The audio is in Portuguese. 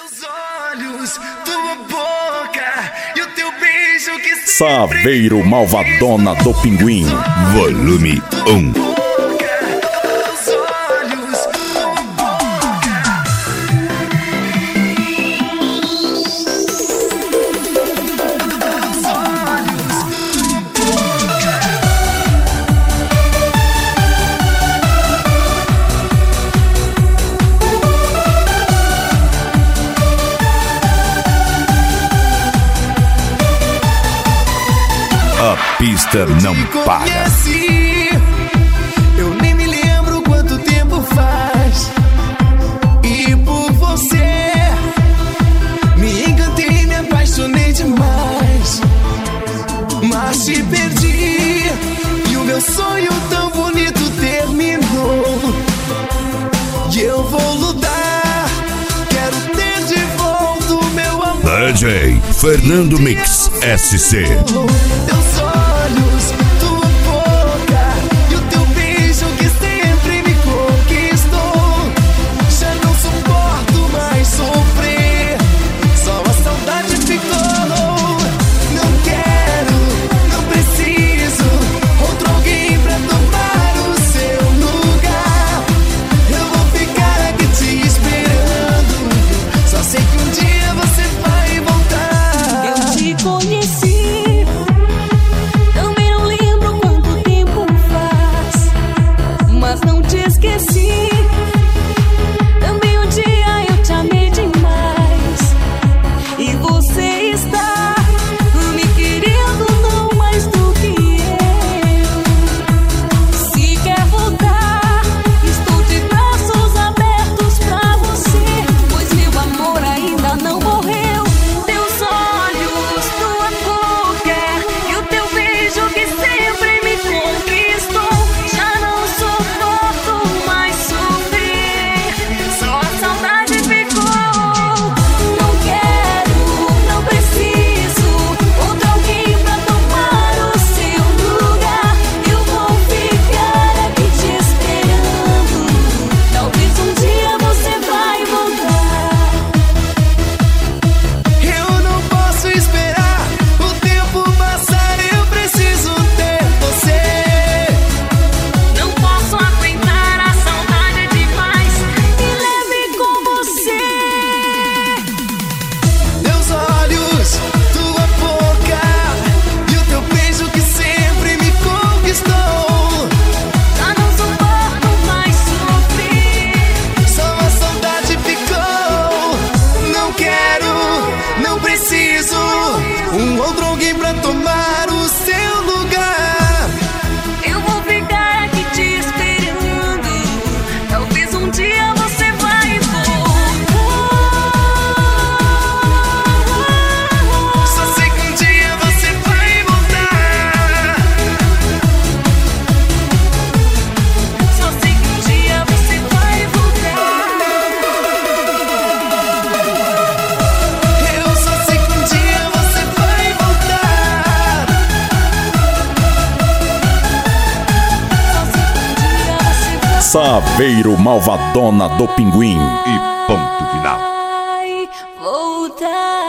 Teus olhos, tua boca e o teu beijo que Saveiro Malvadona do Pinguim, volume 1. A pista não para. Eu nem me lembro quanto tempo faz. E por você me encantei, me apaixonei demais. Mas te perdi e o meu sonho tão bonito terminou. E eu vou lutar, quero ter de volta o meu amor. DJ Fernando Mix SC. Teus olhos, tua boca e o teu beijo que sempre me conquistou. Já não suporto mais sofrer, só a saudade ficou. Não quero, não preciso outro alguém pra tomar o seu lugar. Eu vou ficar aqui te esperando, só sei que um dia você vai voltar. Eu te conheci, também não lembro quanto tempo faz, mas não te esqueci. Também um dia eu te amei demais, e você está me querendo não mais do que eu. Se quer voltar, estou de braços abertos pra você, pois meu amor ainda não morreu. Teus olhos, tua boca e o teu beijo que sempre me conquistou. Já não suporto mais sofrer, só a saudade ficou. Não quero, não preciso outro alguém pra tomar o seu lugar. Eu vou ficar aqui te esperando, talvez um dia você vai voltar. Eu não posso esperar o tempo passar, eu preciso ter você. Não posso aguentar, a saudade é demais, me leve com você. Teus olhos, tua boca e o teu beijo que sempre me conquistou. Já não suporto mais sofrer, Só a saudade ficou. Não quero, não preciso outro alguém pra tomar o seu lugar. eu vou ficar aqui te esperando, talvez um dia você vai voltar. Só sei que um dia você vai voltar. Só sei que um dia você vai voltar. Eu só sei que um dia você vai voltar. Só sei que um dia você vai Saveiro Malvadona do Pinguim e ponto final. voltar.